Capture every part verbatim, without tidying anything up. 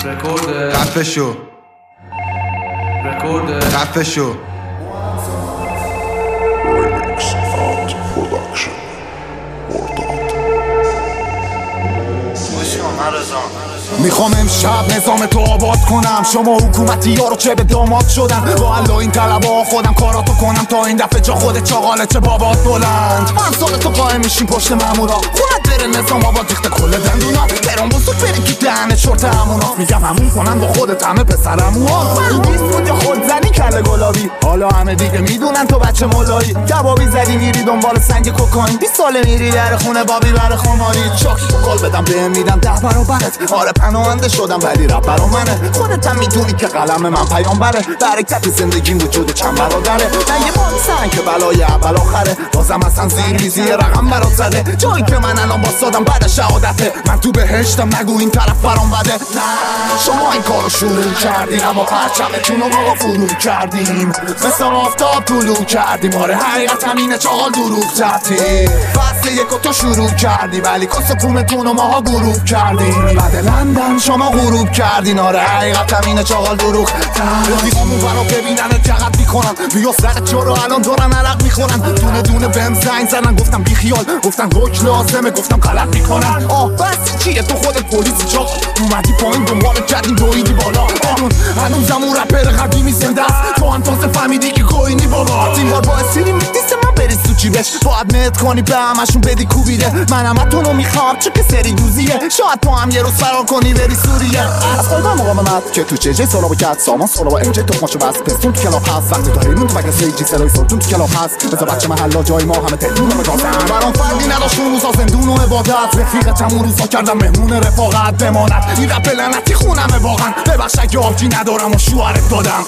رکورد خفه شو رکورد خفه شو میخوام امشب نظام تو آباد کنم. شما حکومتی ها رو چه به داماد شدن، با الله این طلبا خودم کاراتو کنم تا این دفعه جا خودت چاقاله چه بابات بلند. من سال تو قایم میشیم پشت مامورا، خونت بره نظام آباد ریخته کل دندونا. تهران بزرگ بری که دهنه چرت همونا. میگم همون کنن با خودت همه پسرموها. من بیست بود خود زنی کله گلابی، حالا همه دیگه میدونن تو بچه مولایی. کبابی زدی میری دنبال سنگ کوکائین، بیست ساله میری در خونه بابی بر خماری. چاکی کل بدم بهم میدم ده برابرت. آره پناهنده شدم ولی رپ برا منه. خودت هم میدونی که قلم من پیامبره. برکت زندگیم وجود چند برادره. نه یه بانسن که بلای اول آخره. بازم اصلا زیر میزی رقم برات زده. جایی که من الان باستادم بعد شهادته. من تو بهشتم نگو این طرف برام بده. نه شما این کارو شروع کردین، اما پرچمتون رو ما فرو کردیم. مثل آفتاب طلوع کردیم. آره حقیقت همینه چاقال دروغ زدی. فصل یکو تو شروع کردی ولی کس پومتون رو ماها گروه کردیم. بعد لندن شما غروب کردین. آره حقیقت همینه چاقال دروغ رفیقامون برا ببینن جغت میکنن. بیا سر چرا الان دارن عرق میخورن. دونه دونه بهم زنگ زدن گفتم بی خیال. گفتن حکم لازمه گفتم غلط میکنن. آه بس چیه تو خودت پلیسی چاق اومدی پایین دنبالت کردیم دویدی بالا. آمون هنوزمون رپر قدیمی زنده است. تو هم تازه فهمیدی که گوینی بالا. این بار باعث سیریم دیست من بری سوچی بش. باید نت کنی به همشون بدی کوبیده. من هم اتونو میخوام چون که سری دوزیه. شاید تو هم یه روز فرار کنی بری سوریه. از خدا مقاومت که تو چجه سالا با کت سامان سالا با امجه تو ماشو بس پستون تو کلاف هست. وقتی تو هیرون تو مگه سیجی سلای سلطون تو کلاف هست. بذار بچه محلا جای ما همه تلون رو بگازن. برام فرقی نداشت اون روزا زندون و عبادت. رفیقت هم اون روزا کردم مهمون رفاقت بماند. این رپ لعنتی خونمه واقعا. ببخش اگه آبجی ندارم و شوهرت دادم.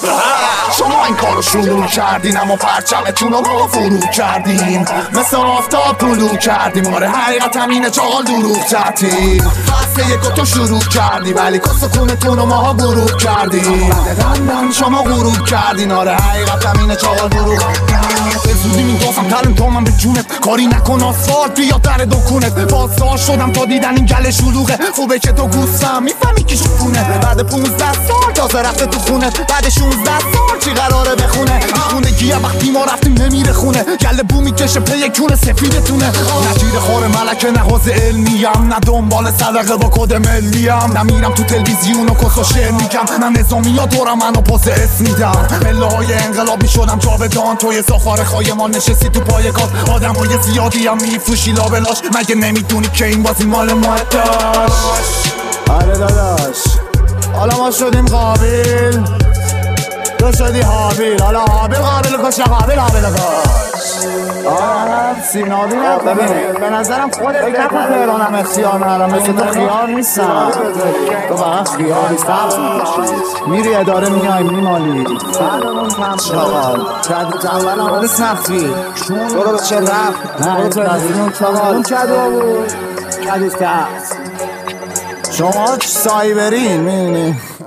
شما این کارو شروع کردین اما پرچمتون رو ما فرو کردیم. مثل آفتاب طلوع کردیم. آره حقیقت همینه چاقال دروغ زدی. فصل یکو تو شروع کردی ولی کس کونتون رو ماها غروب کردیم. بعد لندن شما غروب کردین. آره حقیقت همینه چاقال دروغ. به زودی میدازم تلم تا من به جونت. کاری نکن آسفالت بیا در دکونت. بازدار شدم تا دیدن این گل شلوغه. خوبه که تو گوستم میفهمی کی شکونه. بعد پونزده سال تازه رفته تو خونت. بعد شونزده سال چی قراره بخونه. خونگیه وقتی ما رفتیم نمیره خونه. گل بو میکشه پی کونه سفیدتونه. نجیر خور ملکه نهاز علمیم. نه دنبال صدقه با کد ملیم. نمیرم تو تلویزیون و کس و شعر میگم. من نظامی ها دورم منو پاس اسم میدم. پله های انقلاب میشدم جاودان. توی زاخار خای ما نشستی تو پای گاز. آدم های زیادی هم میفروشی لابلاش. مگه نمیدونی که این بازی مال ما داشت. آره داداش حالا ما شدیم قابل تو شدی حابیل. حالا حابیل قابل کش قابل حابیل کش. آره سینابی نه ببینه به نظرم خود فکر نکن تهرانم اختیار ندارم. مثل تو خیار نیستم. تو فقط خیار نیست میری اداره میای میمالی چاقال چند اول آمده سختی برو به چه رفت برو تلویزیون چاقال کدو بود کدوست که هست. شما سایبرین میبینی